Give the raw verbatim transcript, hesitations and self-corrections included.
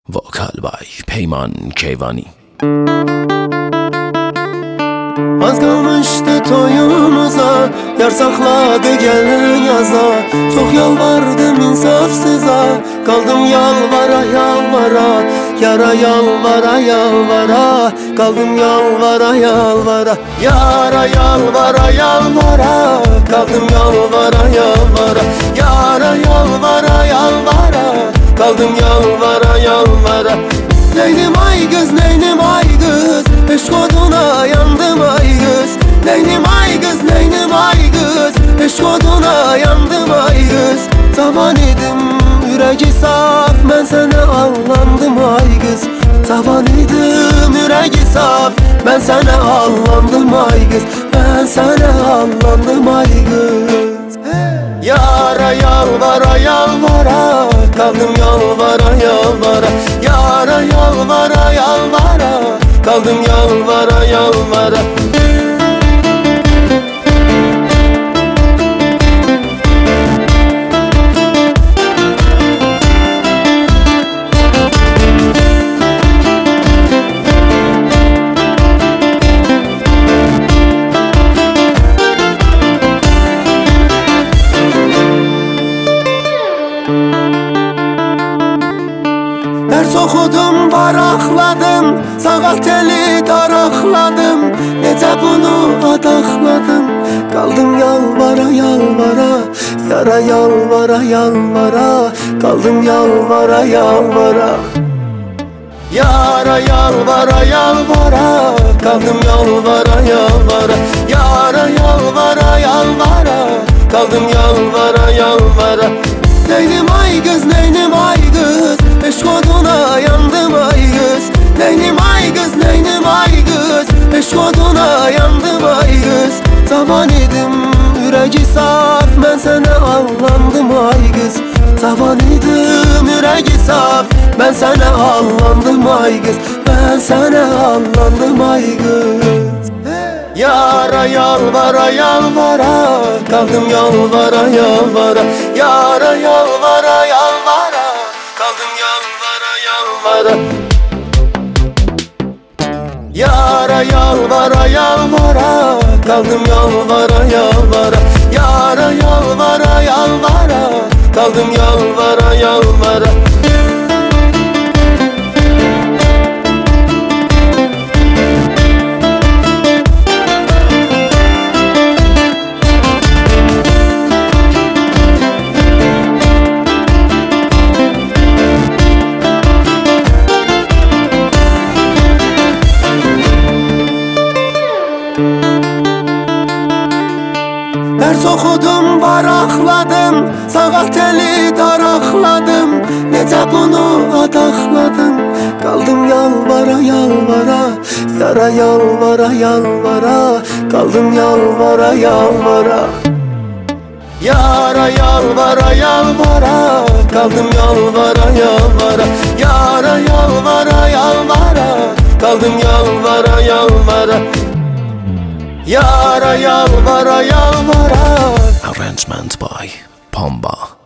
Vokal by Peyman Keyvani. Az kalmıştı toyumuza, yar sakladı gelen yaza. Çok yalvardım insafsıza, kaldım yalvara yalvara. Yara yalvara yalvara, kaldım yalvara yalvara. Yara yalvara yalvara, kaldım yalvara yalvara. Yara yalvara yalvara, kaldım yalvara yalvara. Neynim ay kız, neynim ay kız, eşk oduna yandım ay kız. Neynim ay kız, neynim ay kız, eşk oduna yandım ay kız. Zaman idim yüreği saf, ben sana allandım ay kız. Zaman idim yüreği saf, ben sana allandım ay kız. Ben sana allandım ay kız. Yara yalvara yalvara, kaldım yalvara yalvara. Yara yalvara yalvara, kaldım yalvara yalvara. Ders okudum, barakladım, sağal teli tarakladım. Nece bunu adakladım, kaldım yalvara yalvara. Yara yalvara yalvara, kaldım yalvara yalvara. Yara yalvara yalvara, kaldım yalvara yalvara. Yara yalvara yalvara, kaldım yalvara yalvara. Neynim ay kız, neynim ay kız, eşk oduna yandım ay kız. Neynim ay kız, neynim ay kız, eşk oduna yandım ay kız. Zaman idim yüreği saf, ben sana allandım ay kız. Zaman idim yüreği saf, ben sana allandım ay kız. Ben sana allandım ay kız. Yara yalvara yalvara, kaldım yalvara yalvara. Yara yalvara yalvara, kaldım yalvara yalvara. Yara yalvara yalvara, kaldım yalvara yalvara. Yara yalvara yalvara, kaldım yalvara yalvara. Ders okudum, barakladım, sağal teli tarakladım. Nece bunu adakladım, kaldım yalvara yalvara. Yara yalvara yalvara, kaldım yalvara yalvara. Yara yalvara yalvara, kaldım yalvara yalvara. Yara yalvara yalvara, kaldım yalvara yalvara. Yara yalvara yalvara. Arrangement by Pamba.